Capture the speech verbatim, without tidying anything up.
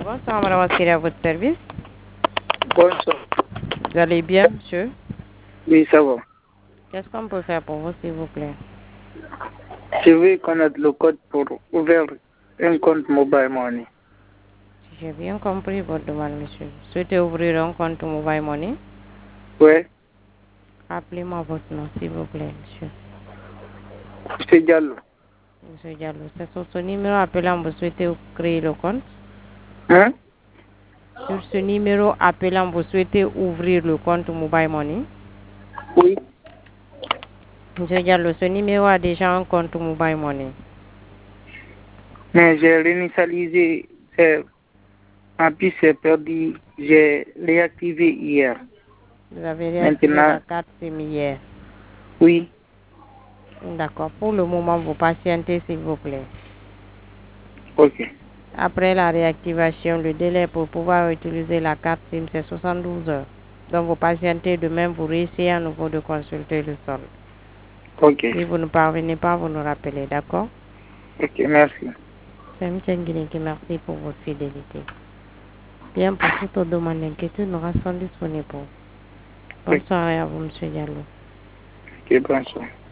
Bonsoir, madame Askeri, à votre service. Bonsoir. Vous allez bien, monsieur? Oui, ça va. Qu'est-ce qu'on peut faire pour vous, s'il vous plaît? Je veux connaître le code pour ouvrir un compte mobile money. J'ai bien compris votre demande, monsieur. Vous souhaitez ouvrir un compte mobile money? Oui. Appelez-moi votre nom, s'il vous plaît, monsieur. Monsieur Diallo. Monsieur Diallo, c'est sur ce numéro appelant, vous souhaitez créer le compte? Hein? Sur ce numéro appelant, vous souhaitez ouvrir le compte mobile money? Oui. Monsieur Diallo, ce numéro a déjà un compte mobile money. Mais j'ai réinitialisé. c'est- Ma puce est perdue. J'ai réactivé hier. Vous avez réactivé Maintenant, la carte SIM hier. oui. D'accord. Pour le moment, vous patientez, s'il vous plaît. Ok. Après la réactivation, le délai pour pouvoir utiliser la carte SIM, c'est soixante-douze heures. Donc, vous patientez, demain, vous réessayez à nouveau de consulter le solde. Ok. Si vous ne parvenez pas, vous nous rappelez, d'accord? Ok, merci. C'est M. Nguineki, merci pour votre fidélité. Bien, pour toute demande d'inquiétude, nous restons disponibles pour vous. Bonne Ok, soirée à vous, M. Diallo. ok, bonsoir.